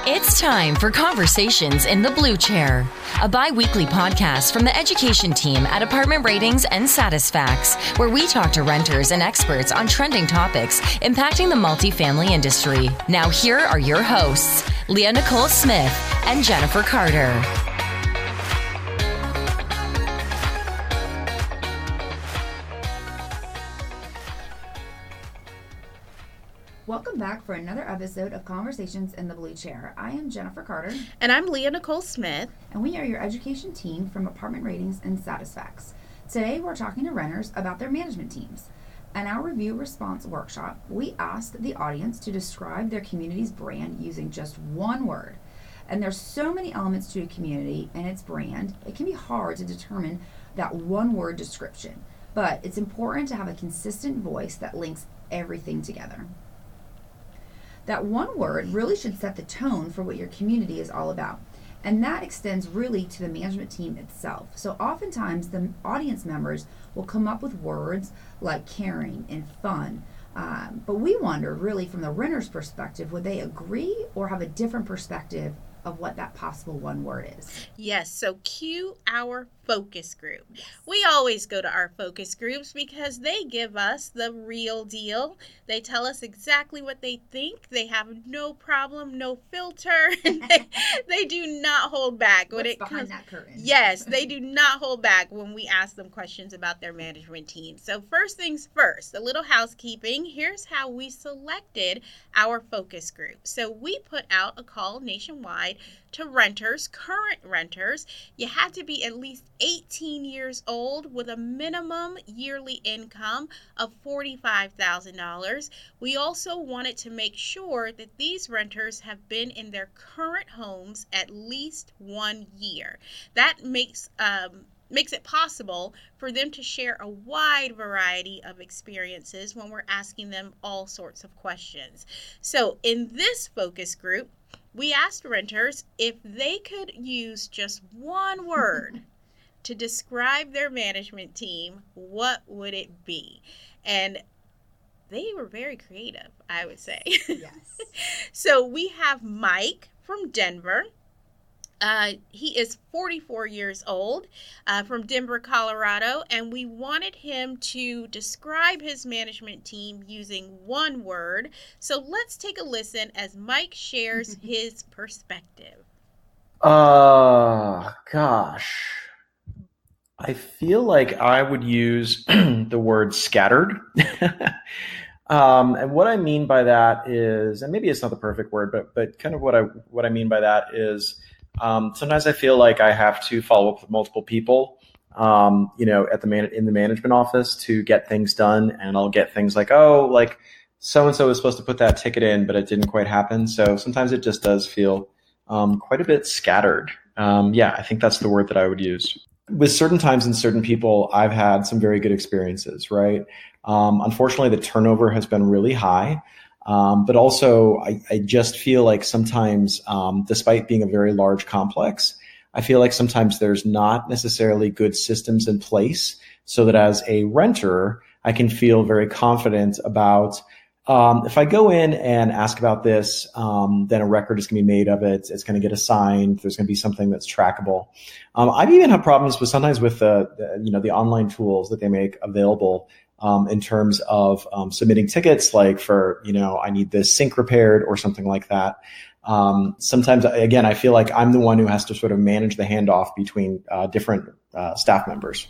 It's time for Conversations in the Blue Chair, a bi-weekly podcast from the education team at Apartment Ratings and Satisfax, where we talk to renters and experts on trending topics impacting the multifamily industry. Now here are your hosts, Leah Nicole Smith and Jennifer Carter. Welcome back for another episode of Conversations in the Blue Chair. I am Jennifer Carter. And I'm Leah Nicole Smith. And we are your education team from Apartment Ratings and Satisfax. Today we're talking to renters about their management teams. In our review response workshop, we asked the audience to describe their community's brand using just one word. And there's so many elements to a community and its brand, it can be hard to determine that one word description. But it's important to have a consistent voice that links everything together. That one word really should set the tone for what your community is all about. And that extends really to the management team itself. So oftentimes the audience members will come up with words like caring and fun. But we wonder really from the renter's perspective, would they agree or have a different perspective of what that possible one word is? Yes, so cue our focus group. Yes. We always go to our focus groups because they give us the real deal. They tell us exactly what they think. They have no problem, no filter. They do not hold back. What's behind that curtain? Yes, they do not hold back when we ask them questions about their management team. So first things first, a little housekeeping. Here's how we selected our focus group. So we put out a call nationwide to renters, current renters. You had to be at least 18 years old with a minimum yearly income of $45,000. We also wanted to make sure that these renters have been in their current homes at least 1 year. That makes it possible for them to share a wide variety of experiences when we're asking them all sorts of questions. So in this focus group, we asked renters if they could use just one word to describe their management team, what would it be? And they were very creative, I would say. Yes. So we have Mike from Denver. He is 44 years old, from Denver, Colorado, and we wanted him to describe his management team using one word. So let's take a listen as Mike shares his perspective. Gosh. I feel like I would use the word scattered. And what I mean by that is, and maybe it's not the perfect word, but kind of what I mean by that is, sometimes I feel like I have to follow up with multiple people, in the management office to get things done. And I'll get things like, so-and-so was supposed to put that ticket in, but it didn't quite happen. So sometimes it just does feel, quite a bit scattered. I think that's the word that I would use. With certain times and certain people, I've had some very good experiences, right? Unfortunately, the turnover has been really high. But also, I just feel like sometimes, despite being a very large complex, I feel like sometimes there's not necessarily good systems in place so that as a renter, I can feel very confident about if I go in and ask about this, then a record is going to be made of it. It's going to get assigned. There's going to be something that's trackable. I've even had problems with the online tools that they make available in terms of submitting tickets, like for, I need this sink repaired or something like that. Sometimes, again, I feel like I'm the one who has to sort of manage the handoff between different staff members.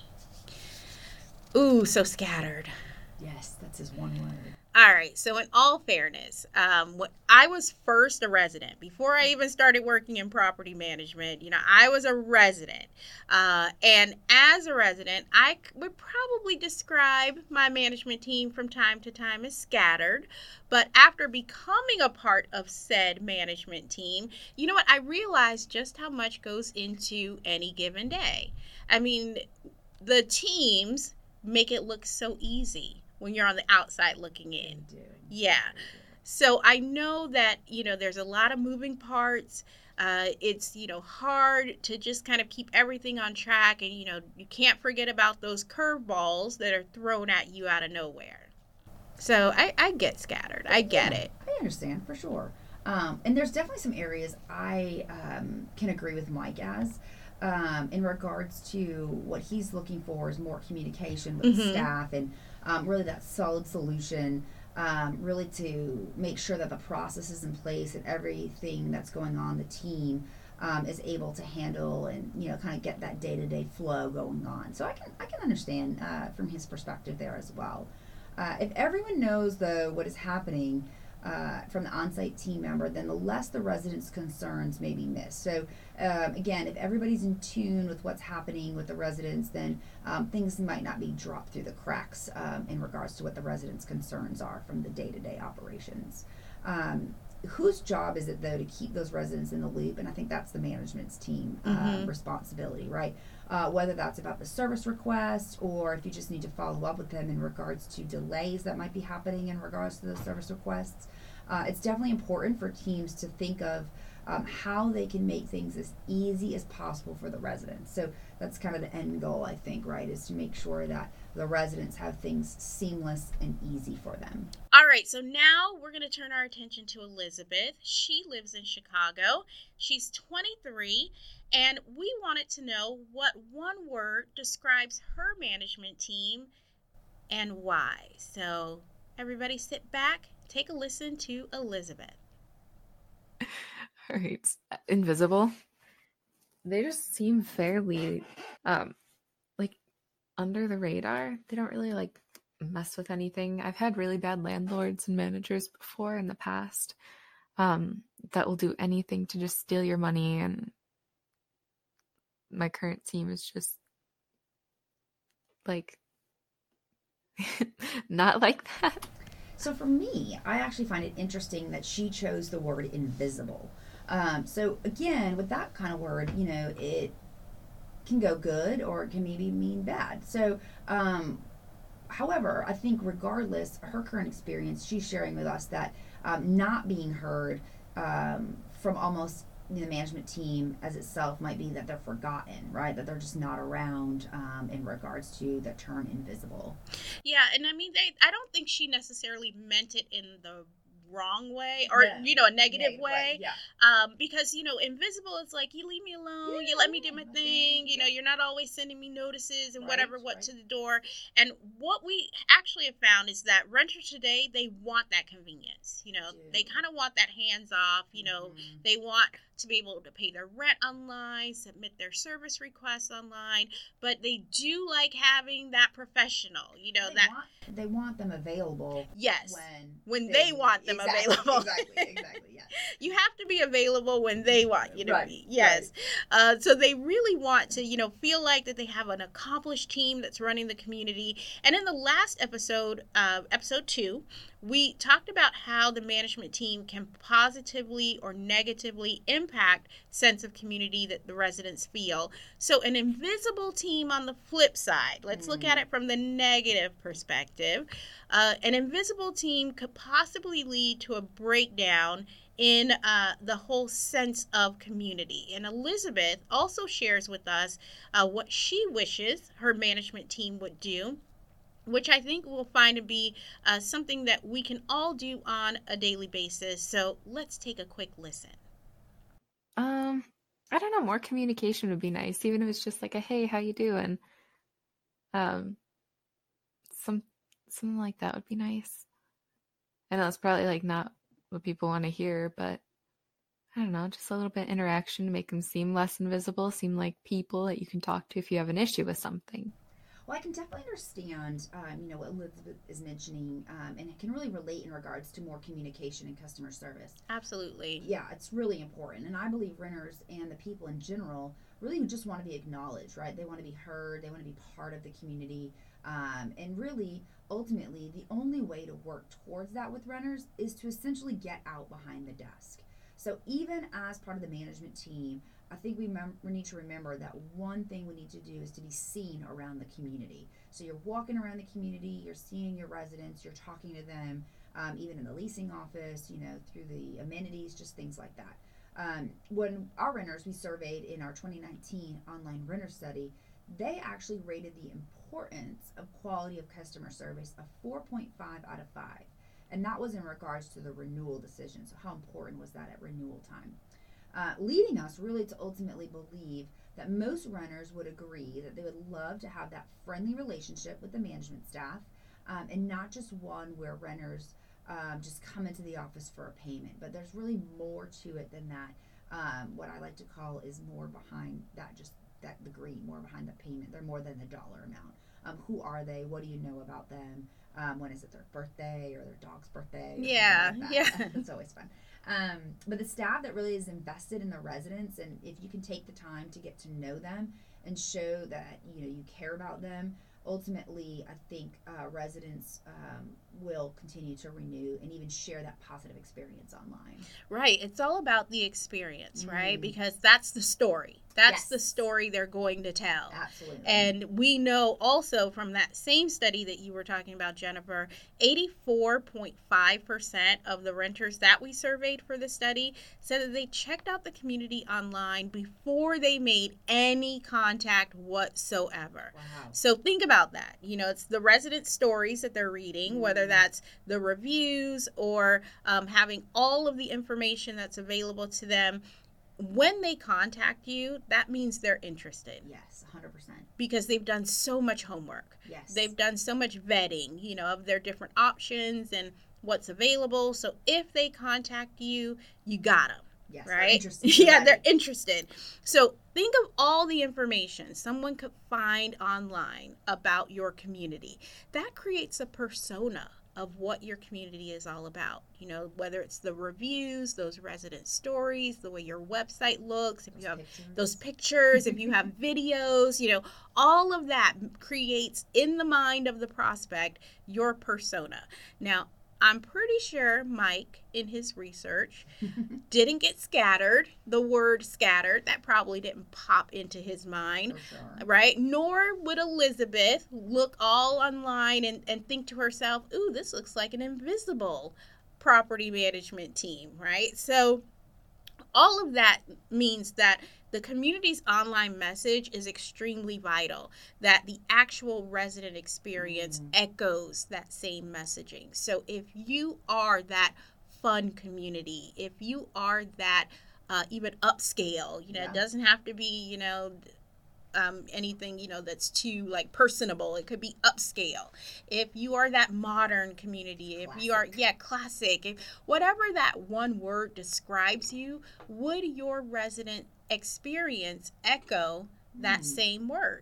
Ooh, so scattered. Yes, that's his one word. All right. So in all fairness, when I was first a resident, before I even started working in property management, I was a resident. And as a resident, I would probably describe my management team from time to time as scattered. But after becoming a part of said management team, you know what? I realized just how much goes into any given day. I mean, the teams make it look so easy when you're on the outside looking in. Yeah. So I know that, there's a lot of moving parts. It's, hard to just kind of keep everything on track. And, you can't forget about those curveballs that are thrown at you out of nowhere. So I get scattered. I get it. I understand for sure. And there's definitely some areas I can agree with Mike as. In regards to what he's looking for is more communication with the staff and really that solid solution, really to make sure that the process is in place and everything that's going on the team is able to handle and kind of get that day-to-day flow going on. So I can understand from his perspective there as well. If everyone knows though what is happening from the on-site team member, then the less the residents' concerns may be missed. So again, if everybody's in tune with what's happening with the residents, then things might not be dropped through the cracks in regards to what the residents' concerns are from the day-to-day operations. Whose job is it though to keep those residents in the loop? And I think that's the management's team responsibility, right? Whether that's about the service request or if you just need to follow up with them in regards to delays that might be happening in regards to those service requests. It's definitely important for teams to think of how they can make things as easy as possible for the residents. So that's kind of the end goal, I think, right, is to make sure that the residents have things seamless and easy for them. All right, so now we're going to turn our attention to Elizabeth. She lives in Chicago. She's 23, and we wanted to know what one word describes her management team and why. So everybody sit back, take a listen to Elizabeth. All right. Invisible. They just seem fairly like under the radar. They don't really like mess with anything. I've had really bad landlords and managers before in the past that will do anything to just steal your money, and my current team is just like not like that. So for me, I actually find it interesting that she chose the word invisible. So again, with that kind of word, it can go good or it can maybe mean bad. So, however, I think regardless, her current experience, she's sharing with us that not being heard from almost the management team as itself might be that they're forgotten, right? That they're just not around in regards to the term invisible. Yeah, and I mean, I don't think she necessarily meant it in the wrong way or a negative way, right, yeah. Because invisible is like, you leave me alone, you let me do my thing, you're not always sending me notices and whatever to the door. And what we actually have found is that renters today, they want that convenience. They kind of want that hands off. They want to be able to pay their rent online, submit their service requests online, but they do like having that professional. They want them available. Yes, when they want them available. Exactly. Yes. You have to be available when they want you to be. Yes. Right. So they really want to, feel like that they have an accomplished team that's running the community. And in the last episode, episode 2, we talked about how the management team can positively or negatively impact sense of community that the residents feel. So an invisible team on the flip side, let's look at it from the negative perspective. An invisible team could possibly lead to a breakdown in the whole sense of community. And Elizabeth also shares with us what she wishes her management team would do, which I think we'll find to be something that we can all do on a daily basis. So let's take a quick listen. I don't know, more communication would be nice, even if it's just like a, hey, how you doing? Something like that would be nice. I know it's probably like not what people want to hear, but I don't know, just a little bit of interaction to make them seem less invisible, seem like people that you can talk to if you have an issue with something. Well, I can definitely understand, what Elizabeth is mentioning, and it can really relate in regards to more communication and customer service. Absolutely. Yeah, it's really important. And I believe renters and the people in general really just want to be acknowledged, right? They want to be heard. They want to be part of the community. And really, ultimately, the only way to work towards that with renters is to essentially get out behind the desk. So even as part of the management team, I think we need to remember that one thing we need to do is to be seen around the community. So you're walking around the community, you're seeing your residents, you're talking to them, even in the leasing office, through the amenities, just things like that. When our renters, we surveyed in our 2019 online renter study, they actually rated the importance of quality of customer service a 4.5 out of 5. And that was in regards to the renewal decision. So how important was that at renewal time? Leading us really to ultimately believe that most renters would agree that they would love to have that friendly relationship with the management staff, and not just one where renters just come into the office for a payment. But there's really more to it than that. What I like to call is more behind that, just that the green, more behind the payment. They're more than the dollar amount. Who are they? What do you know about them? When is it their birthday or their dog's birthday? Yeah, like yeah. It's always fun. But the staff that really is invested in the residents, and if you can take the time to get to know them and show that you care about them, ultimately I think residents will continue to renew and even share that positive experience online. Right. It's all about the experience, right? Because that's the story. That's the story they're going to tell. Absolutely. And we know also from that same study that you were talking about, Jennifer, 84.5% of the renters that we surveyed for the study said that they checked out the community online before they made any contact whatsoever. Wow. So think about that. It's the resident stories that they're reading, whether that's the reviews or having all of the information that's available to them. When they contact you, that means they're interested. Yes, 100%. Because they've done so much homework. Yes. They've done so much vetting, of their different options and what's available. So if they contact you, you got them. Yes, right? They're interested. Yeah, they're interested. So think of all the information someone could find online about your community. That creates a persona of what your community is all about. Whether it's the reviews, those resident stories, the way your website looks, if you have those pictures, if you have videos, all of that creates in the mind of the prospect your persona. Now, I'm pretty sure Mike, in his research, didn't get scattered. The word scattered, that probably didn't pop into his mind, right? Nor would Elizabeth look all online and think to herself, ooh, this looks like an invisible property management team, right? So all of that means that the community's online message is extremely vital, that the actual resident experience echoes that same messaging. So if you are that fun community, if you are that even upscale, it doesn't have to be, anything, that's too personable. It could be upscale. If you are that modern community, if you are, classic, if whatever that one word describes you, would your resident experience echo that same word?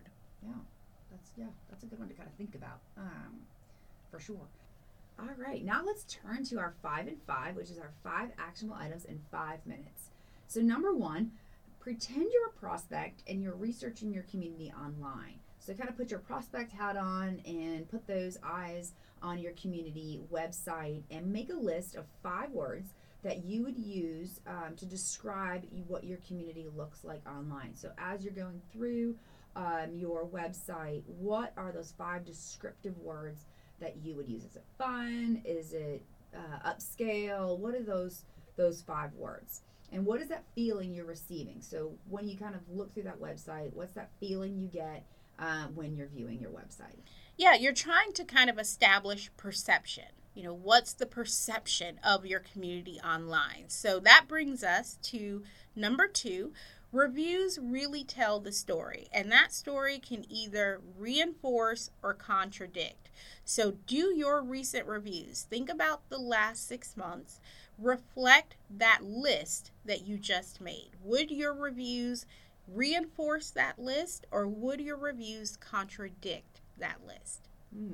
That's a good one to kind of think about, for sure. All right, now let's turn to our 5 and 5, which is our 5 actionable items in 5 minutes. So number 1, pretend you're a prospect and you're researching your community online. So kind of put your prospect hat on and put those eyes on your community website and make a list of 5 words that you would use to describe what your community looks like online. So as you're going through your website, what are those 5 descriptive words that you would use? Is it fun? Is it upscale? What are those 5 words? And what is that feeling you're receiving? So when you kind of look through that website, what's that feeling you get when you're viewing your website? Yeah, you're trying to kind of establish perception. What's the perception of your community online? So that brings us to number 2. Reviews really tell the story, and that story can either reinforce or contradict. So do your recent reviews. Think about the last 6 months. Reflect that list that you just made. Would your reviews reinforce that list, or would your reviews contradict that list?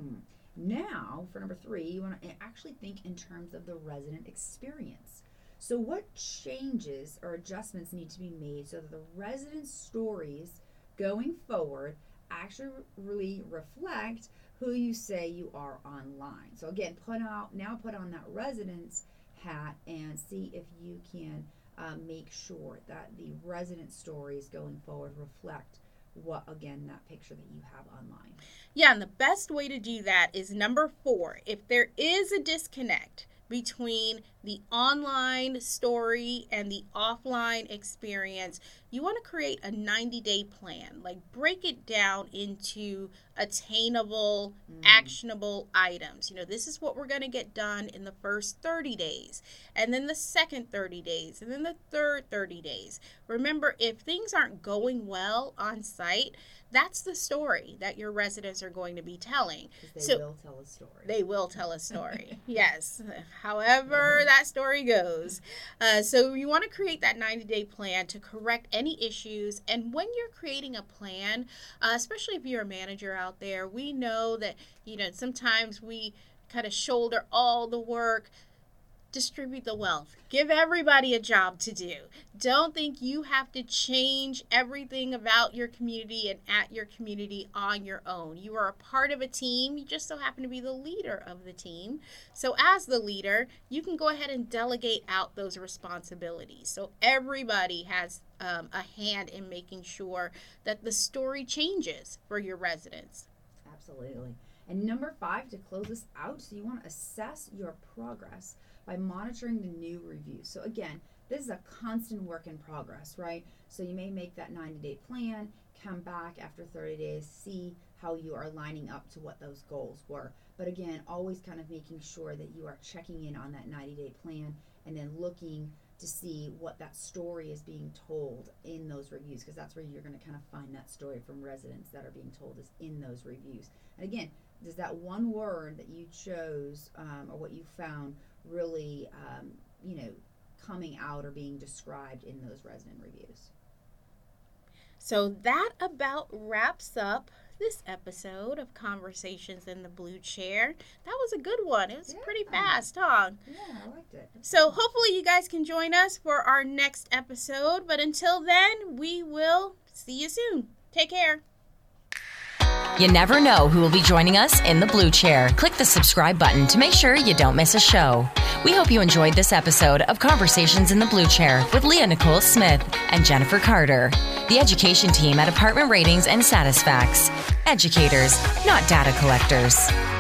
Now, for number 3, you want to actually think in terms of the resident experience. So what changes or adjustments need to be made so that the resident stories going forward actually really reflect who you say you are online? So again, put on that resident's hat and see if you can make sure that the resident stories going forward reflect that picture that you have online. Yeah, and the best way to do that is number 4. If there is a disconnect between the online story and the offline experience, you want to create a 90-day plan. Like, break it down into attainable, actionable items. This is what we're going to get done in the first 30 days, and then the second 30 days, and then the third 30 days. Remember, if things aren't going well on site, that's the story that your residents are going to be telling. They will tell a story. They will tell a story. Yes. However that story goes. So you want to create that 90-day plan to correct any issues. And when you're creating a plan, especially if you're a manager out there, we know that, sometimes we kind of shoulder all the work. Distribute the wealth. Give everybody a job to do. Don't think you have to change everything about your community and at your community on your own. You are a part of a team. You just so happen to be the leader of the team. So as the leader, you can go ahead and delegate out those responsibilities. So everybody has a hand in making sure that the story changes for your residents. Absolutely. And number 5, to close us out, so you want to assess your progress by monitoring the new reviews. So again, this is a constant work in progress, right? So you may make that 90-day plan, come back after 30 days, see how you are lining up to what those goals were. But again, always kind of making sure that you are checking in on that 90-day plan and then looking to see what that story is being told in those reviews, because that's where you're going to kind of find that story from residents that are being told is in those reviews. And again, does that one word that you chose or what you found really, coming out or being described in those resident reviews? So that about wraps up this episode of Conversations in the Blue Chair. That was a good one. It was pretty fast, huh? Yeah, I liked it. So hopefully you guys can join us for our next episode. But until then, we will see you soon. Take care. You never know who will be joining us in the Blue Chair. Click the subscribe button to make sure you don't miss a show. We hope you enjoyed this episode of Conversations in the Blue Chair with Leah Nicole Smith and Jennifer Carter, the education team at Apartment Ratings and Satisfax. Educators, not data collectors.